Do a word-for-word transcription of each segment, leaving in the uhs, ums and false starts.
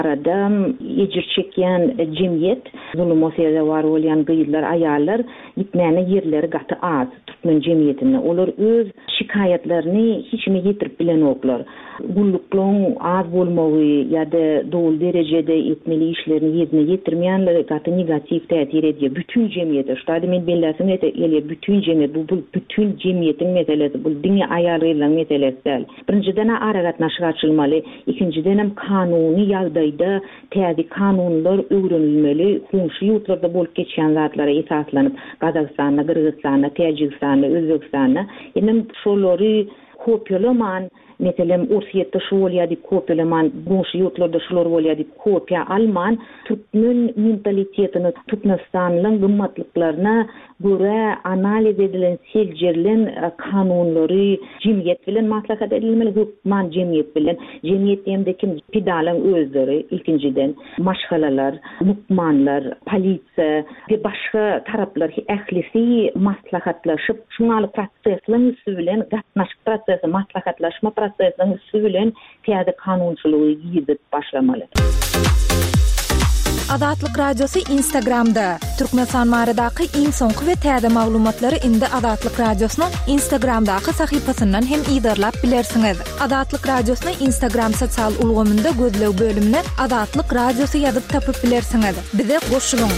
arada ecir çeken cemiyet, zulüm osiyada var olan gıyırlar, ayarlar, gitmeyene yerleri gatı az Türkmen cemiyetine. Olur öz şikayetlerini hiçme getirip bilen oklar. Gullukluğun az bolmağı ya da doğal derecede etmeli işlerini yerine getirmeyenler gatı negatif tehdit ediyor. Bütün cemiyete, şu da men bellesin ele bütün cemiyet, bu, bu bütün cemiyetin meselesi, bu dünya ayarıyla meselesi. Birinciden aragat naşır açılmalı, ikinciden hem kanuni yağdayda tehdit kanunlar öğrenilmeli, komşu yurtlarda bolup geçen zatlara esaslanıp Kazakistan'a, Kırgızistan'a, Tacikistan'a, Özbekistan'a, yani şoları kopyalaman, mesela Ursiyette şu olaydı kopyalaman, komşu yurtlarda şular olaydı kopya alman, Türkmen mentalitetini, Türkmenistan'ın gımmatlıklarına göre analiz edilen, selcerilen kanunları cemiyet bilen maslahat edilmeli, hükman cemiyet bilen, cemiyetlerdeki pidalan özleri, ikinciden, maşgalalar, mukmanlar, polisiya ve başka taraflar, ehlisi maslahatlaşıp, şunalı proseslerin üstü bilen, gatnaşık prosesi, maslahatlaşma proseslerin üstü bilen, tiyade kanunçuluğu giyidip başlamalı. Adatlyk Radiosu Instagram'da. Türkmenistan maradaki iň soňky we täze maglumatlary indi Adatlyk Radiosynyň Instagramdaky sahypasyndan hem ýydarlap bilersiňiz. Adatlyk Radiosynyň Instagram sosial ulgamynda gözlew bölümine Adatlyk Radiosu ýazyp tapyp bilersiňiz. Bize goşulyň.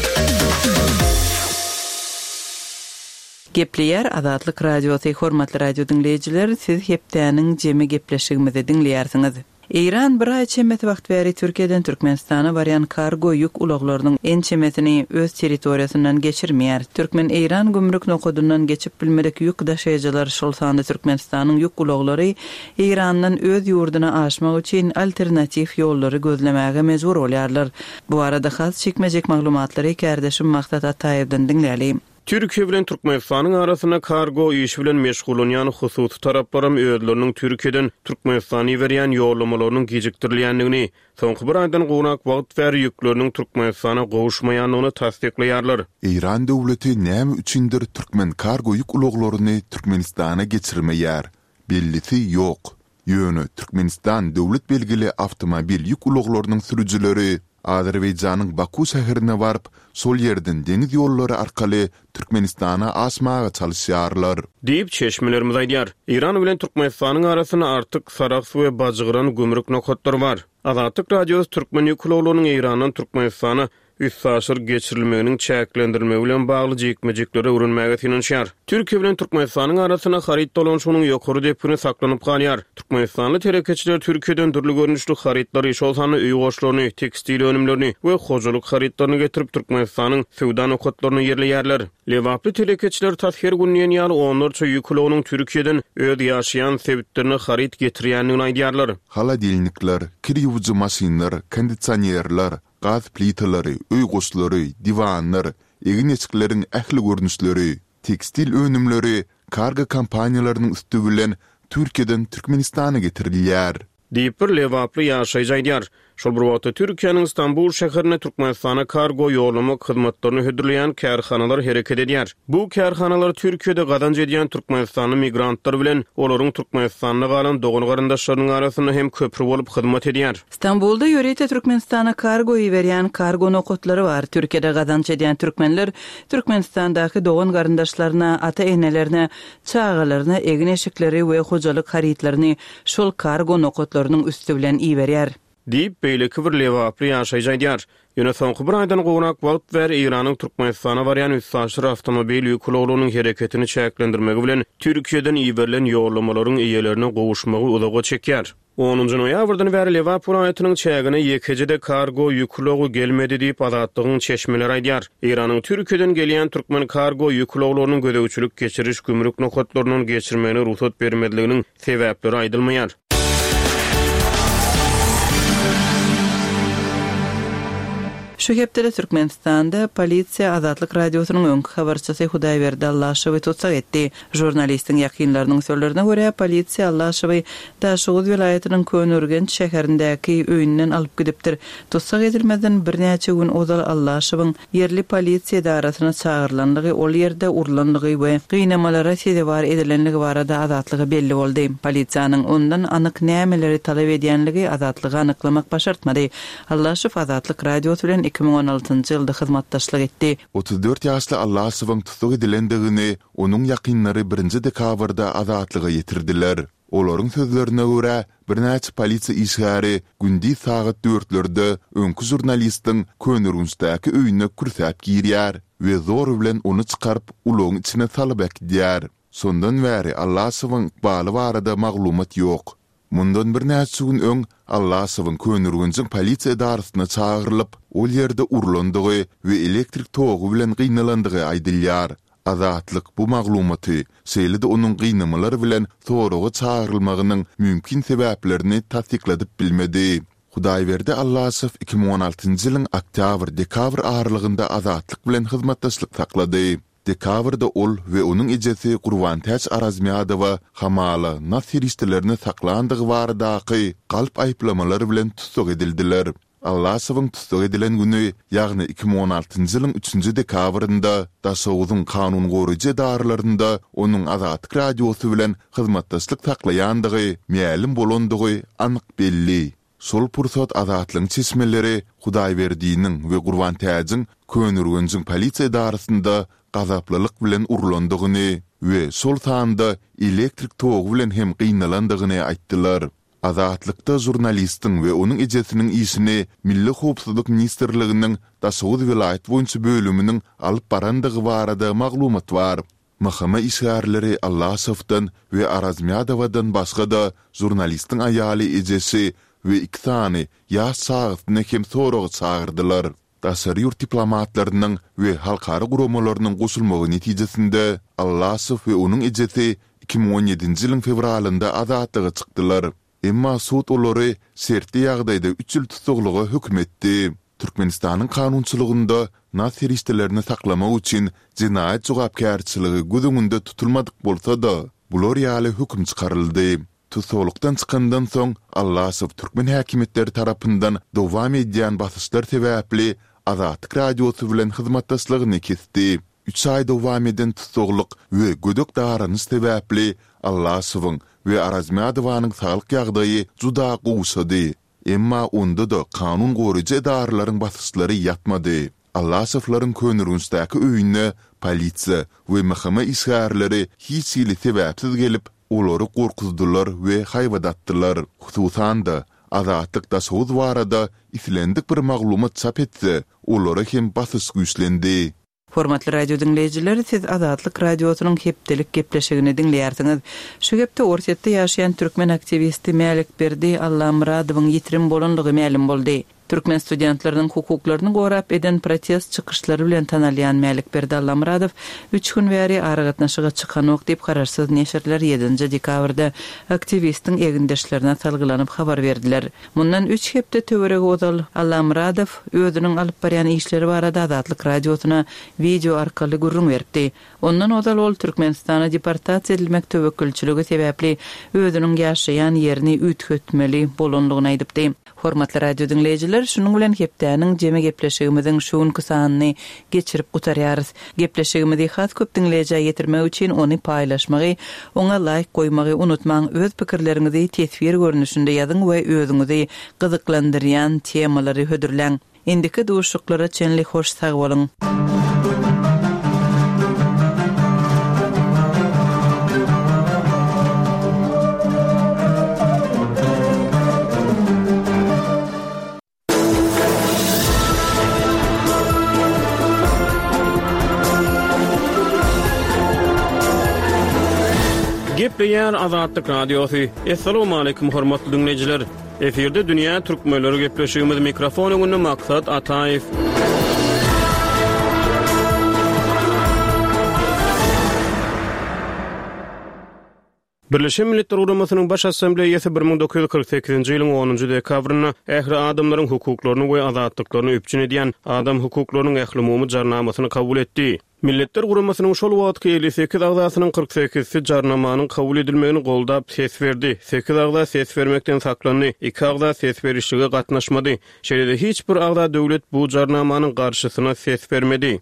Gepleýär Adatlyk Radiosu hormatly radio dinleýijiler, siz hepdäniň jemi gepleşigimizi dinleýärsiňiz. İran bir ay çemet wagt bäri Türkiýeden Türkmenistana barýan kargo ýük ulaglarynyň en çemetini öz territoriýasyndan geçirmeýär. Türkmen İran gümrük nokodundan geçip bilmedik ýük daşaýjylar şol sanda Türkmenistanyň ýük ulaglary İrandan öz ýurduna aşmak üçin alternativ ýollary gözlemäge mejbur bolýarlar. Bu arada has çekmejek maglumatlary kärdeşim Maksat Ataýewden dinläýär. Türkiýe bilen Türkmenistanyň arasyna kargo iş bilen meşgul bolýan hususy taraplarym öýleriniň Türkiýeden Türkmenistana berýän ýollamalarynyň gejikdirilýändigini, soňky bir aýdan gowrak wagt we ýükleriniň Türkmenistana gowuşmaýanlygyny tasdikleýärler. İran döwleti näme üçindir Türkmen kargo ýük ulaglaryny Türkmenistana geçirmeýär? Bellisi ýok. Ýöne Türkmenistan döwlet belgili awtomobil ýük ulaglarynyň sürüjileri Azerbaýjanyň Baku şäherine barıp, sol ýerden deniz ýollary arkaly Türkmenistana asmaga çalışýarlar. Diýip çeşmelerimiz aýdýar. İran bilen Türkmenistanyň arasyna artyk Saraks we Bajygyran gümrük nokotlary bar. Adatlyk Radiosu Türkmen ýükluglarynyň İrandan Türkmenistana üç saşyr geçirilmeginiň çäklendirilmegi bilen bagly jekmejekleri öwrenmäge tinenşýär. Türkiýe bilen Türkmenistanyň arasyna harit dolanşygynyň ýokary depini saklanyp galýar. Türkmenistanly terekeçiler Türkiýeden durly görnüşli haritlary, şol sany öý goşlaryny, tekstil önümlerini we hojalyk haritlaryny getirip Türkmenistanyň sowda nokotlaryny ýerleýärler. Lewaply terekeçiler tasher günniň ýaly onlarça ýüklüğiniň Türkiýeden öz ýaşaýan sebitlerini harit getirýändigini aýdýarlar. Haladilnikler, kir ýuwjy maşinlar, kondisionerler, gaz plitaları, öý goşlary, diwanlar, egineçiklerin ähli görnüşleri, tekstil önümleri, kargo kompaniýalarynyň üstü bilen Türkiýeden Türkmenistana getirilýär. Diýip bir lewaply ýaşaýjy aýdýar. Şol bir wagtda Türkiýanyň Istanbul şäherine Türkmenistana kargo ýolama hyzmatlaryny hödürleýän kärhanalar hereket edýär. Bu kärhanalar Türkiýede gadanç edýän Türkmenistanyň migrantlar bilen olaryň Türkmenistanda galan dogan garandaşlarynyň arasynda hem köprü bolup hyzmat edýär. İstanbulda ýörete Türkmenistana kargo berýän kargo nokotlary bar. Türkiýede gadanç edýän türkmenler Türkmenistandaky dogan garandaşlaryna, ata-enelerine, çağalaryna egneşikleri we hojalyk haritlaryny şol kargo nokotlarynyň üstü bilen iýerýär. Diýip beýleki bir lewaply ýaşaýjy aýdýar. Ýöne soňky bir aýdan gowrak wagt we İranyň Türkmenistana barýan üç saşyr awtomobil ýükluglarynyň hereketini çäklendirmegi bilen Türkiýeden iýerilen ýollamalaryň eýelerine gowuşmagy uzaga çekýär. onuncu noýabrdan bäri Lewap vilayatynyň çägine ýekejede kargo ýüklugy gelmedi diýip adatlygyň çeşmeleri aýdýar. İranyň Türkiýeden gelýän türkmen kargo ýükluglarynyň gödäwçilik geçiriş gümrük nokotlarynyň geçirmegine ruhsat bermediliginiň sebäpleri aýdylmaýar. Şu hepde Türkmenistanda polisiya Azatlyk radiosynyň öňkü habarçysy Hudaýberdi Allaşewy tutsak etdi. Jurnalistiň ýakynlarynyň sözlerine görä, polisiya Allaşewy Daşoğuz vilayatynyň Könürgen şäherindäki öýünden alyp gidipdir. Tutsak edilmeden bir näçe gün ozal Allaşewyň yerli polisiya idarasyna çağırlanlygy, ol ýerde urlanlygy we gynamalara sebäp edilenligi barada azatlygy belli boldy. Polisiýanyň ondan anyk nämeleri talap edýänligi azatlygy anyklamak başartmady. Allaşew Azatlyk radiosu bilen iki ming on altyncı ýylda hyzmatdaşlyk etdi. otuz dört ýaşly Allaşewyň tutsak edilendigini onuň ýakynlary birinji dekabrda azatlyga ýetirdiler. Olaryň sözlerine görä, bir näçe polisiýa işgäri gündi sagat dörtlerde öňkü jurnalistiň Könürgünçdäki öýüne kürsäp girýär we zor bilen onu çykaryp ulogyň içine salyp ekdiýär. Sondan bäri Allaşewyň baly barada maglumat ýok. Mundan bir näçe gün öň Allaşewyň Könürgünçiň polisiýa idarasyna çağırlyp, ol ýerde urlandygy we elektrik togy bilen gynnalandygy aýdylýar. Azatlyk bu maglumaty şeýle-de onuň gynamalar bilen soragy çağırylmagynyň mümkin sebäplerini tasdikladyp bilmedi. Hudaýberdi Allaşew iki ming on altyncı ýylyň oktýabr-dekabr aralygynda Azatlyk bilen hyzmatdaşlyk saklady. Dekabrda ol we onuň ejesi Gurbantaç Arazmiadowa hamala nasiristlerini saklandygy baradaky galp aýplamalary bilen tutsak edildiler. Allaşewyň tutsak edilen güni, ýagny iki ming on altyncı ýylyň üçünji dekabrynda Daşoğuzyň kanun goraýjy daralarynda onuň Azatlyk radiosu bilen hyzmatdaşlyk saklaýandygy, mälim bolandygy anyk belli. Sol pursat Azatlyň çeşmeleri Hudaýberdiň we Gurbantaçyň Könürgünçiň polisiýa idarasynda gazaplylyk bilen urlandygyny we sol taýanda elektrik togy bilen hem gynnalandygyny aýtdylar. Azatlykda jurnalistiň we onuň ejesiniň işini Milli Howpsuzlyk Ministrliginiň Daşoğuz vilayat boýunça bölüminiň alyp barandygy barada maglumat bar. Mahkama işgärleri Allaşewdan we Arazmiadowadan başga da jurnalistiň aýaly ejesi we iki tany ýaş sagatny hem soragy çağırdylar. Daşary ýurt diplomatlarynyň we halkara guramalarynyn goşulmagy netijesinde Allaşew we onuň ejesi iki ming on ýedinji ýylyň fevralynda azatlyga çykdylar. Emma sud olary sertli ýagdaýda üç ýyl tutukluga hükm etdi. Türkmenistanyň kanunçylygynda nasiristlerini saklamak üçin jinaýat jogapkärçiligi gözüňünde tutulmadyk bolsa da, bular ýaly hükm çykaryldy. Tutuklukdan çykandan soň Allaşew türkmen häkimetleri tarapyndan dowam edýän basyşlar sebäpli Azatlyk radiosu bilen hyzmatdaşlygyny kesdi. üç ay dowam eden tutukluk we gödök daranyş sebäpli Allaşewyň we Arazmiadowanyň saglyk ýagdaýy juda gowşady. Emma onda da kanun goraýjy idararyň basyşlary ýatmady. Allaşewlaryň Könürgünçdäki öýüne polisiýa we mahkama işgärleri hiç ýyly sebäpsiz gelip olary gorkuzdylar we haýwadatdylar. Hususan da Azatlyk Daşoğuz barada islendik bir maglumat çap etse, olary hem basyş güýçlendi. Hormatly radio dinleyijiler, siz Azatlyk radiosynyň hepdelik gepleşigini dinleýärsiňiz. Şu gepde ortatda ýaşaýan türkmen aktivisti Mälikberdi Allamuradowyň ýitirim bolanlygy mälim boldy. Türkmen studentlerinin hukuklaryny gorap eden protest çykyşlary bilen tanalýan Mälikberdi Allamuradow üç gün bäri aragatnaşyga çykanok diýip kararsyz neşirler ýedinji dekabrda aktivistiň egindeşlerine salgylanyp habar berdiler. Mundan üç hepde töwerek ozal Allamuradow özüniň alyp barýan işleri barada Azatlyk radiosyna video arkaly gurrun berdi. Ondan ozal ol Türkmenistana deportasiýa edilmek töwekkelçiligi sebäpli özüniň ýaşaýan ýerini ütkötmeli bolanlygyny aýdypdy. Hormatly radio dinleyijiler, şunun bilen hepdäniň jeme gepleşigimiziň şuun kysanyny geçirip gutarýarys. Gepleşigimizi has köp dinleýijä ýetirmek üçin ony paýlaşmagy, oňa like goýmagy unutmaň. Öz pikirleriňizi tesvir görnüşinde ýazyň we özüňizi gyzyklandyrýan temalary hödürläň. Indiki duşuklara çenli hoş sag bolun. Gepleýär Azatlyk radiosu. Assalamu alaykum hormatly dinleyijiler. Eferde dünýä türkmenleri gepleşigimiz mikrofonyny maksat Ataýew. Birleşen Milletler Guramasynyň baş assambleýasy bir ming dokuz ýüz kırk sekizinji ýylyň onunjy dekabryna ähli adamlaryň hukuklaryny we azatlyklaryny öpçün edýän Adam hukuklarynyň ähli jarnamasyny kabul etdi. Milletler Guramasynyň şol wagtky elli sekiz agzasynyň kırk sekizisi jarnamanyň kabul edilmegini goldap ses berdi. sekiz agza ses bermekden saklandy, iki agza ses berişige gatnaşmady. Şeýle hiç bir agza döwlet bu jarnamanyň garşysyna ses bermedi.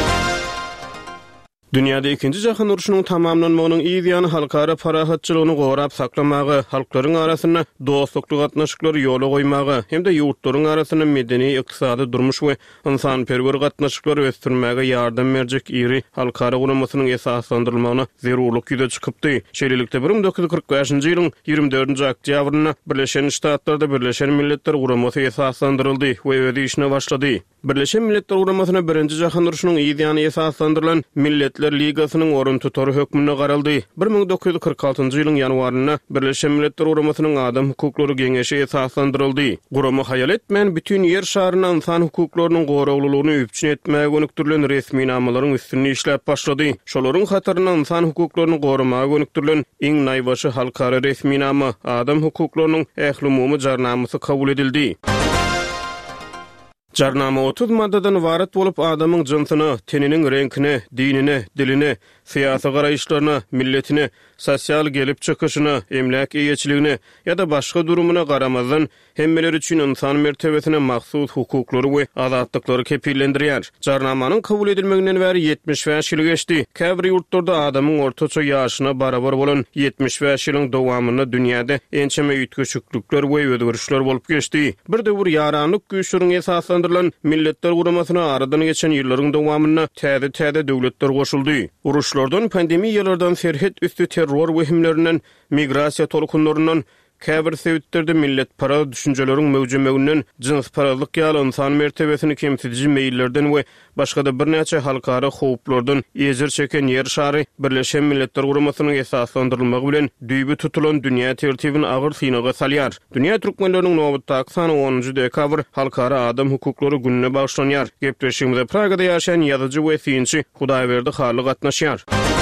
Dünyada ikinci jahan uruşunyň tamamlanmagynyň ýygyany halkara parahatçylygyny gorap saklamagy, halklaryň arasyna dostlukly gatnaşyklary ýola goýmagy hem-de ýurtlaryň arasyna medeni ykdysady durmuş we ynsanperwer gatnaşyklary ösdürmäge ýardam berjek iri halkara guramasynyň esaslandyrylmagyna zerurlyk ýüze çykypdy. Şeýlelikde bir ming dokuz ýüz kırk beşinji ýylyň ýygrimi dördünji oktýabrynda Birleşen Ştatlarda Birleşen Milletler Guramasy esaslandyryldy we öz işine başlady. Birleşen Milletler Guramasyna birinji jahan uruşunyň ýygyny esaslandyrylan Milletler Ligasynyň orun tutar hökmüne garaldy. bir ming dokuz ýüz kırk altynjy ýylyň ýanwaryna Birleşen Milletler Guramasynyň Adam hukuklary geňeşi esaslandyryldy. Gurama hayal etmän bütün ýer şaryna insan hukuklarynyň goraglylygyny öpçün etmäge gönükdirilen resmi namalaryň üstünde işläp başlady. Şolaryň hatyryna insan hukuklaryny goramaga gönükdirilen iň naýbaşy halkara resmi nama Adam hukuklarynyň ähli umumy jarnamasy kabul edildi. Jarnama otuz maddadan ibaret bolup adamyň jynsyny, teniniň reňkini, dinini, dilini, syýasy garaýşlaryny, milletini, sosial gelip çykyşyny, emlak eýeçiligini ýa-da başga durumuna garamazdan hemmeler üçin insan mertebesine mahsus hukuklary we azatlyklary kepillendirýär. Jarnamanyň kabul edilmeginden bäri yetmiş beş ýyl geçdi. Käbir ýurtlarda adamyň ortaça ýaşyna barabar bolan yetmiş beş ýylyň dowamyna dünýäde ençeme ýetgeçlikler we özgörüşler bolup geçdi. Bir de bir ýaranlyk güýçleriň esaslandyrılan Milletler Guramasyna aradan geçen ýyllaryň dowamyna täze-täze döwletler goşuldy. Uruşlardan, pandemiýalardan, serhet üstü terror wehimlerinden, migrasiýa tolkunlaryndan, käbir sebäplerde millet para düşünjeleriň mewjudlygynyň jins paralyk ýaly insan mertebesini kemsitici meýillerden we başga da bir näçe halkara howplardan ýezer çeken ýer şary Birleşen Milletler Guramasynyň esaslandyrylmagy bilen düýbi tutulan dünýä tertibini agyr synaga salýar. Dünýä türkmenleriniň nowatdaky sany onunjy dekabr halkara adam hukuklary gününe bagşlanýar. Gepleşigimizde Pragada ýaşaýan ýazyjy we synçy Hudaýberdi Haly gatnaşýar.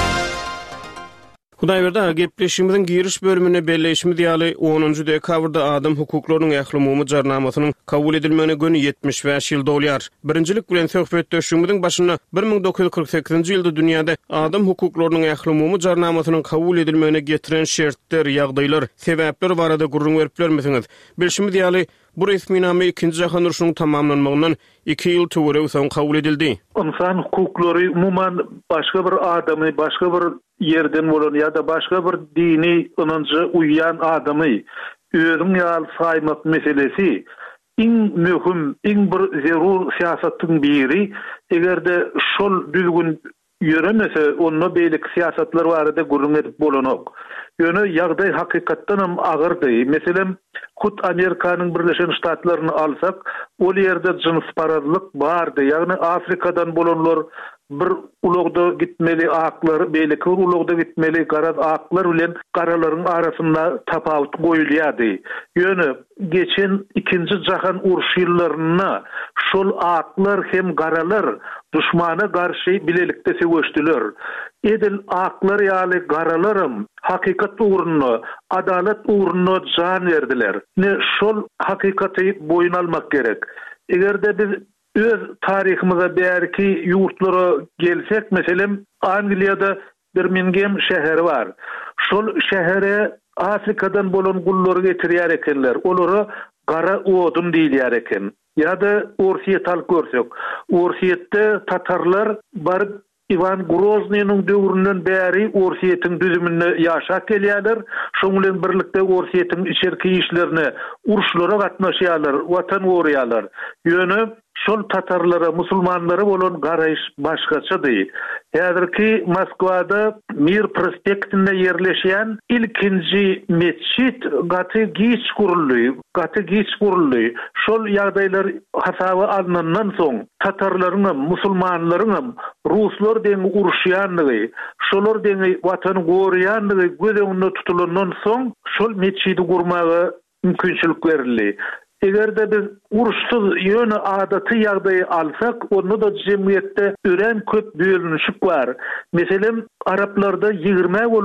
Hudaýberdi gepleşigimiziň giriş bölümine belleşimiz ýaly onunjy dekabrda adam hukuklarynyň ähli umumy jarnamasynyň kabul edilmegine göni yetmiş beş ýyl dolýar. Birinjilik bilen söhbetdeşigimiziň başyna bir ming dokuz ýüz kırk sekizinji ýylda dünýäde adam hukuklarynyň ähli umumy jarnamasynyň kabul edilmegine getiren şertler, ýagdaýlar, sebäpler barada gurrun berip bermesiňiz. Bilşimiz ýaly bu resmi nama ikinci jahan uruşunyň tamamlanmagynyň iki ýyl töwereg soň kabul edildi. İnsan hukuklary umuman başga bir adamy, başga bir yerden bolan ýa-da başga bir dini ynanjy uýan adamy özüň ýaly saýmak meselesi iň möhüm, iň bir zerur siýasatyň biri. Egerde şol düzgün ýöremese, onda beýlik siýasatlar barada gurrun edip bolanok. Ýöne ýagdaý hakykatdan hem agyrdy. Meselem, Hut Amerikanyň Birleşen Ştatlaryny alsak, ol ýerde jins paralyk bardy. Ýagny Afrikadan bolanlar bir ulugda gitmeli aklary, beýleki ulugda gitmeli garaz aklar bilen garalaryň arasynda tapawut goýulýardy. Ýöne geçen ikinji jahan uruş ýyllaryna şol aklar hem garalar düşmana garşy bilelikde söwüşdiler. Edil aklar ýaly garalarym hakykat uğruna, adalet uğruna can verdiler. Ne şol hakykaty boyun almak gerek. Egerde biz öz tarihimize bärki ýurtlara gelsek, meselem Angliýada Birmingham şäheri var. Şol şähere Afrikadan bolan gullary getirýär ekenler. Olary gara odun diýilýär eken. Ýa-da Orsiýet al görsek. Orsiýetde tatarlar bar Ivan Groznyň döwründen bäri Orsiýetiň düzüminde ýaşap gelýärler. Şoň bilen birlikde Orsiýetiň içerki işlerini, uruşlara gatnaşýarlar, watan gorýarlar. Ýöne şol tatarlara, musulmanlara bolan garaýyş başgaçadyr. Häzirki Moskwada Mir prospektinde ýerleşýän ilkinji mescit gaty giç guruldy, gaty giç guruldy. Şol ýagdaýlar hasaby alnandan soň tatarlaryň, musulmanlaryň, ruslar deň uruşýanlygy, şolar deň watan gorýanlygy göz öňünde tutulandan soň şol mescidi gurmagy mümkinçilik berildi. Egerde biz uruşsuz ýöne adaty ýagdaýy alsak, onda da jemgyýetde ören köp bölünüşik bar. Meselem Araplarda ýygrime boloy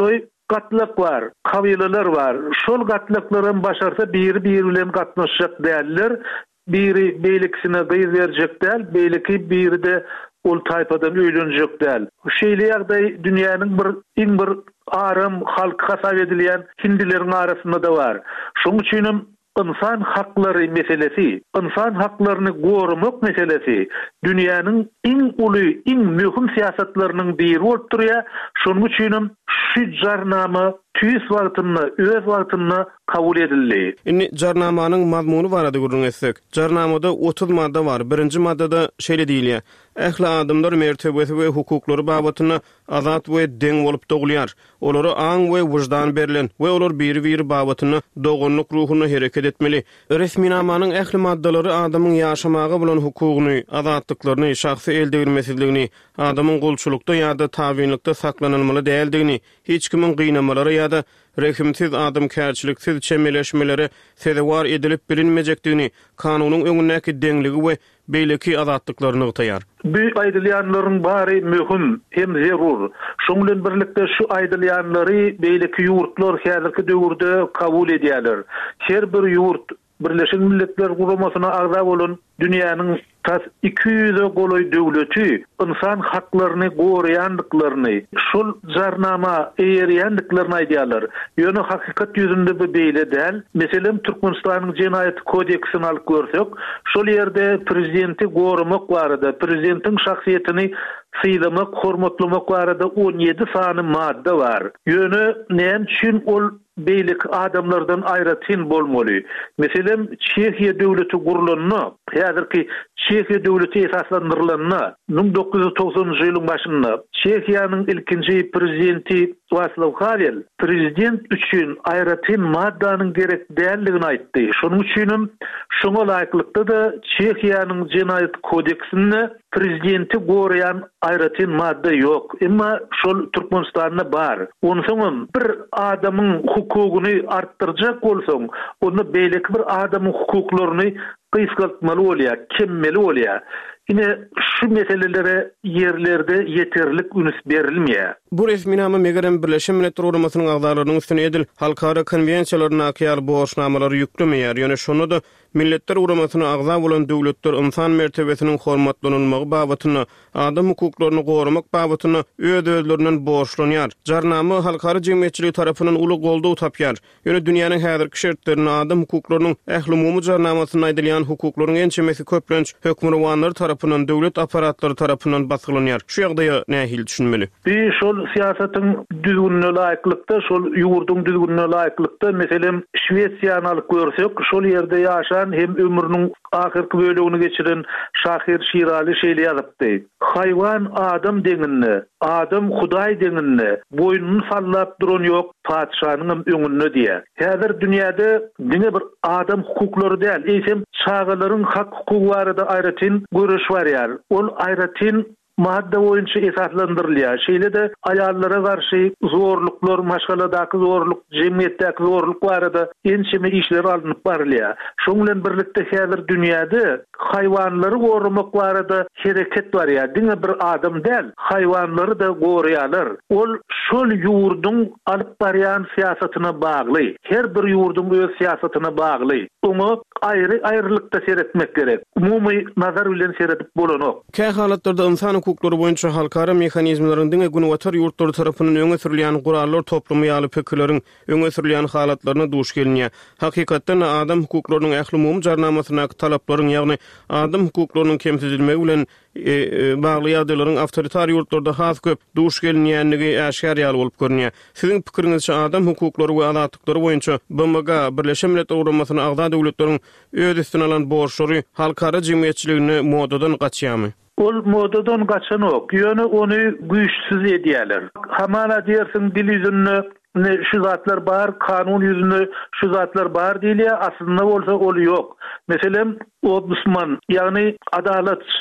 gatlyk bar, kabileler var. Şol gatlyklaryň başarsa biri biri bilen gatnaşjak däller. Biri beýliksine gyz berjek däl, beýliki biri de ol taýpadan öýlenjek däl. Şeýle ýagdaý dünýäniň bir iň bir arym halka hasap edilýän hindileriň arasynda da bar. Şoň üçin insan haklary meselesi, insan haklaryny gorumak meselesi dünýäniň iň uly, iň möhüm siýasatlarynyň biri bolup durýar. Şonuň üçin şu jarnama tüýs wagtyny, öz wagtyny kabul edildi. Inni jarnamanyň mazmuny barada görüňetsek, jarnamada otuz madda bar. Birinji maddada şeýle diýilýär: ähli adamlar mertebesi we hukuklary babatyna azat we deň bolup dogulýar. Olary aň we wujdan berilen we olar biri-biri babatyna dogunlyk ruhuny hereket etmeli. Resminamanyň ähli maddalary adamyň ýaşamagy bilen hukugyny, azatlyklaryny, şahsy eldigirmesizligini, adamyň gulçulukda ýa-da tabinlikde saklanylmaly däldigini, hiç kimin gynamaları ýa-da rekimsiz adam kärçiliksiz çemeleşmeleri sezewar edilip bilinmejekdigini, kanunyň öňündäki deňligi we beýleki azatlyklaryny ýytaýar. Bu aýdylýanlaryň bary möhüm hem zerur. Şoň bilen birlikde şu aýdylýanlary beýleki ýurtlar häzirki döwürde kabul edýärler. Her bir ýurt Birleşik Milletler Guramasyna agza bolan dünýäniň tas iki yüze goloy döwleti insan haklaryny goraýandyklaryny, şol jarnama eýerýändiklaryny aýdýarlar. Ýöne hakykat ýüzünde bu beýle däl. Meselem Türkmenistanyň Jenaýat kodeksini alyp görsek, şol ýerde prezidenti goramak barada, prezidentiň şahsiýetini syýlamak, hormatlamak barada on ýedi sany madda bar. Ýöne näme üçin ol beýlik adamlardan aýratyn bolmaly? Meselem Çekiýa döwleti gurulanyny, häzirki Çekiýa döwleti esaslandyrylanyny bin dokuz yüz togsonunjy ýylyň başynda Çekiýanyň ilkinji prezidenti Václav Havel prezident üçin aýratyn maddanyň gerek däldigini aýtdy. Şonuň üçin şoňa laýyklykda da Çekiýanyň Jenaýat kodeksinde prezidenti goraýan aýratyn madda ýok. Emma şol Türkmenistanda bar. Onu soňam bir adamyň hukugyny artdyrjak bolsaň, onu beýleki bir adamyň hukuklaryny kysgaltmaly bolýar, kemmeli bolýar. Yine şu meselelere yerlerde yeterlik ünüs berilmeýär. Bu resminama megerem Birleşen Milletler Guramasynyň agzalarynyň üstüne edil halkara konwensiýalaryna akyal borçnamalary ýüklemeýär. Ýöne şonu da Milletler Guramasyna agza bolan döwletler insan mertebesiniň hormatlanylmagy babatyna, adam hukuklaryny goramak babatyna öz özlerinden borçlanýar. Jarnama halkara jemgyýetçiligi tarapyndan uly goldaw tapýar. Ýöne dünýäniň häzirki şertlerini adam hukuklarynyň ähli umumy jarnamasyna aýdylýan hukuklaryň ençemesi köplenç hökümranlar tarapyndan, döwlet aparatlary tarapyndan basgylanyar. Şu ýagdaýa nähil düşünmeli? Bir şol siýasatyň düzgünlüğüne laýyklykda, şol ýurduň düzgünlüğüne laýyklykda, meselem Şwetsiýany alyp görsek, şol ýerde ýaşan hem ömrüniň ahyrky bölegini geçiren Şahir Şirali şeýle ýazypdy. Haýwan adam deňinni, adam Hudaý deňinni boýnuny sallap duran ýok, padşanyň öňünde diýär. Häzir dünýäde diňe bir adam hukuklary däl, eýsem çağalaryň hak hukuky barada aýratyn görüş barýar. Ol aýratyn madda boýunça esaslandyrylýar. Şeýle de aýallara garşy zorluklar, maşgaladaky zorluk, jemgyýetdäki zorluk barada ençeme işler alınıp barylýar. Şoň bilen birlikde häzir dünýäde haýwanlary goramak barada hereket barýar. Diňe bir adam däl, haýwanlary da goraýarlar. Ol şol ýurduň alyp barýan siýasatyna bagly. Her bir ýurduň öz siýasatyna bagly. Onu aýry aýrylykda seretmek gerek. Umumy nazar bilen seretip bolanok. Kä halatlarda insan hukuklary boýunça halkara mehanizmlaryň diňe günwatar ýurtlary tarapyndan öňe sürilýän gurallar toplumy ýaly pikirleriň öňe sürilýän halatlaryna duş gelýär. Hakykatdan adam hukuklarynyň ähli umumy jarnamasyna talaplaryň, ýagny adam hukuklarynyň kemsizilmegi bilen e, e, bagly ýagdaýlaryň awtoritar ýurtlarda has köp duş gelýänligi äşkar ýaly bolup görünýär. Siziň pikiriňizçe adam hukuklary we azatlyklary boýunça B M G Birleşen Milletler Guramasyna agza döwletleriň öz üstüne alan borçlary halkara jemgyýetçiligini modadan gaçýarmy? Ol modadan gaçan ok. Ýöne onu güýçsiz edýärler. Hamana diýersiň dil ýüzünde ne şu zatlar bar, kanun ýüzünde şu zatlar bar diýilýär, aslynda bolsa ol ýok. Meselem ombudsman, ýagny adalatçy,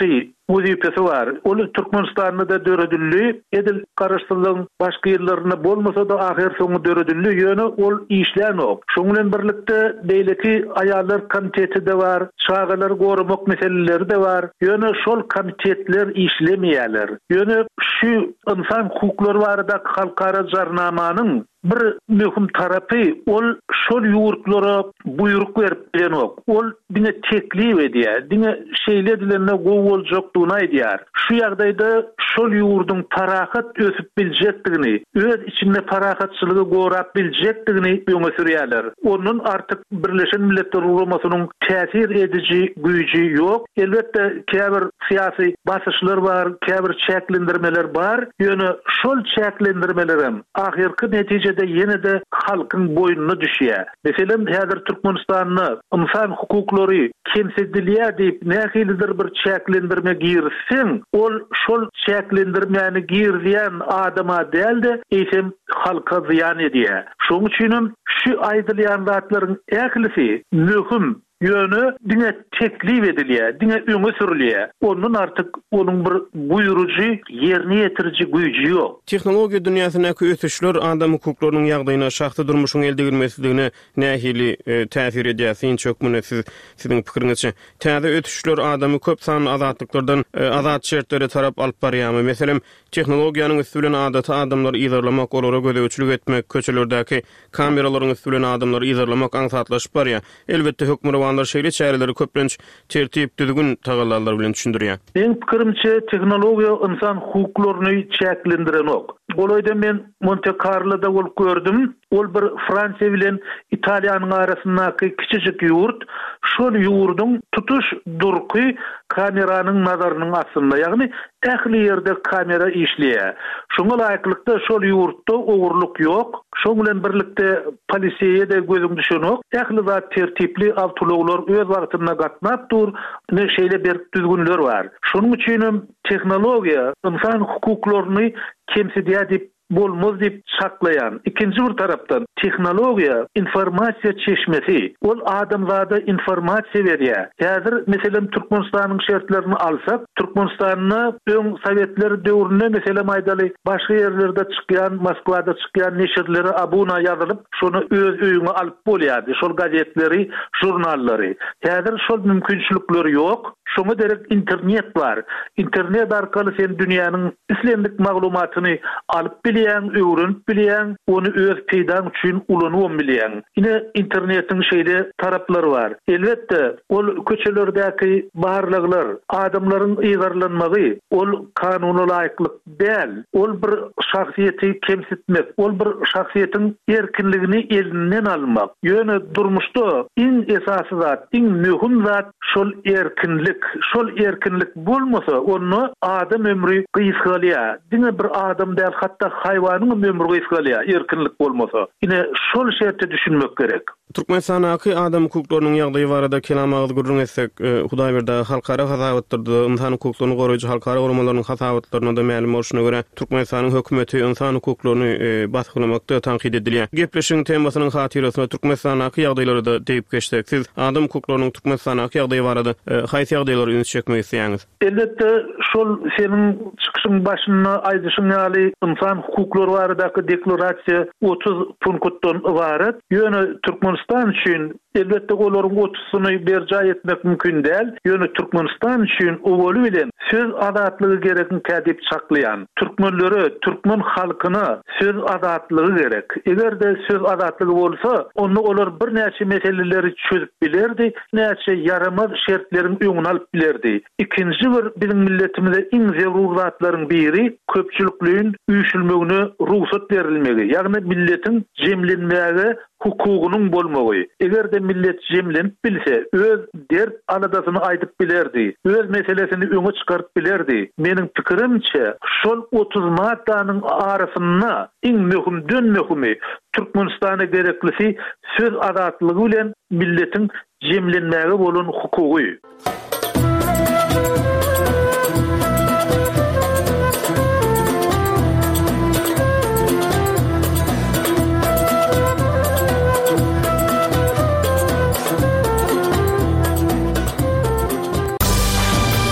wezifesi var. Ol Türkmenistanda da döredilli, edil garaşdyrlygyň başga ýerlerinde bolmasa da ahir soňy döredilli ýöne ol işlän ok. Şoň bilen birlikde beýleki aýallar komiteti de var, çağalar gorumak meseleleri de var. Ýöne şol komitetler işlemeýärler. Ýöne şu insan hukuklary barada halkara jarnamanyň bir möhüm tarapy ol şol ýurtlara buyruk berip bilen ok. Ol diňe teklip edýär, diňe şeýle dilenine gowy boljakdygyny aýdýar. Şu ýagdaýda şol ýurdun parahat ösüp biljekdigini, öz içinde parahatçylygy gorap biljekdigini öňe sürýärler. Onun artık Birleşen Milletler Guramasynyň täsir edici güýji ýok. Elbetde käbir syýasy basyşlar bar, käbir çäklendirmeler bar. Ýöne şol çäklendirmelerim ahirki netije de yine de halkın boynuna düşýär. Meselem häzir Türkmenistanyny insan hukuklary kemsedilýär diýip nähilidir bir çäklendirme girsin, ol şol çäklendirmeni girýän adama däldi, eýsem halka ziýan edýär. Şoň üçin şu aýdylýan zatlaryň ählisi möhüm ýöne diňe teklip edilýär, diňe öňe sürilýär. Onun artık onun bir buyurucu, ýerine ýetiriji güýji ýok. Tehnologiýa dünýäsindäki ötüşler adam hukuklarynyň ýagdaýyna şahsy durmuşyň elde girmesligine nähili e, täsir edýär. Sen çok mune siz siziň pikiriňizçe täze ötüşler adamy köp sanly azatlyklardan e, azat şertlere tarap alyp barýarmy? Meselem tehnologiýanyň üstülen adaty adamlary ýazarlamak, olara gödäwçilik etmek, köçelerdäki kameralaryň üstülen adamlary ýazarlamak aňsatlaşyp barýar. Elbetde hökümler Anlar şeýle çäreleri köplenç tertip düzgün tagalarlar bilen düşündirýär. Benim pikirimçe teknologiýa insan hukuklaryny çäklendiren ok. Olaýda men Monte Carlo'da bolup gördüm. Ol bir Fransiýa bilen Italiýanyň arasyndaky kiçijik ýurt, şol ýurduň tutuş durky kameranyň nazarının astynda, ýagny ähli ýerde kamera işleýär. Şoňa laýyklykda şol ýurtda ogurluk ýok. Şoň bilen birlikde polisiýe de gözüm düşenok. Ähli zat tertipli awtologlar öz wagtyna gatnap dur, ne şeýle bir düzgünler bar. Şonuň üçin teknologiýa insan hukuklaryny kemsedýär diýip bolmaz diýip saklayan. İkinci bir tarapdan teknologiýa informasiýa çeşmesi. Ol adamlarda informasiýa berýär. Häzir meselem Türkmenistanyň şertlerini alsak, Türkmenistanyny öň Sowetler döwründe meselem aýdaly başga ýerlerde çykýan, Moskwada çykýan neşirleri abuna ýazylyp, şonu öz öýüňe alyp bolýardy. Şol gazetleri, jurnallary. Häzir şol mümkinçilikleri ýok. Şoňa derek internet bar. Internet arkaly sen dünýäniň islendik maglumatyny alyp bilýän, öwrenip bilýän, ony öz peýdaň üçin ulanyp bilýän. Ine internetiň şeýle taraplary bar. Elbetde ol köçelerdäki barlyklar, adamlaryň ýygarlanmagy, ol kanuny laýyklyk däl. Ol bir şahsiýeti kemsitmek, ol bir şahsiýetiň erkinligini elinden almak. Ýöne durmuşda iň esasy zat, iň möhüm zat şol erkinlik. Şol erkinlik bolmasa onu adam ömrü gysgalýar. Diňe bir adam däl, hatda haýwanyň ömrü gysgalýar, erkinlik bolmasa. Ine şol şertde düşünmek gerek. Türkmenistanaky adam hukuklarynyň ýagdaýy barada kelam agdy gurrun etsek, Hudaý berdi halkara hazawatdyrdy, insan hukuklaryny goraýjy halkara gormalarynyň hazawatlaryna da ma'lum bolşuna görä Türkmenistanyň hökümeti insan hukuklaryny baskılamakda tanqid edilýär. Gepleşiň temasynyň hatyrasynda Türkmenistanaky ýagdaýlary da diýip geçdik. Siz adam hukuklarynyň Türkmenistanaky ýagdaýy barada haýsy ýagdaýlary üns çekmek isleýäňiz? Elbetde şol seniň çykyşyň başyna aýdyşyň ýaly insan hukuklary baradaky deklarasiýa otuz punktdan ibaret. Ýöne Türkmenistan üçin elbetde olaryň otusyny berja etmek mümkin däl. Ýöne Türkmenistan üçin owly bilen söz azatlygy gerekni kädip saklayan türkmenleri, türkmen halkyna söz azatlygy gerek. Egerde söz azatlygy bolsa, onu olar bir näçe meseleleri çözüp bilerdi, näçe yaramaz şertleriň öňüne alyp bilerdi. İkinji bir bizim milletimize iň zerurlatlaryň biri köpçülikliğin üýşülmegine ruhsat berilmegi. Ýagny milletin jemlenmäge hukugynyň bolmagy. Egerde millet jemlenip bilse, öz dert aladasyny aýdyp bilerdi, öz meselesini öňe çykaryp bilerdi. Meniň pikirimçe, şol otuz maddanyň arasynda iň möhümden möhümi Türkmenistana gereklisi söz azatlygy bilen milletin jemlenmäge bolan hukugy.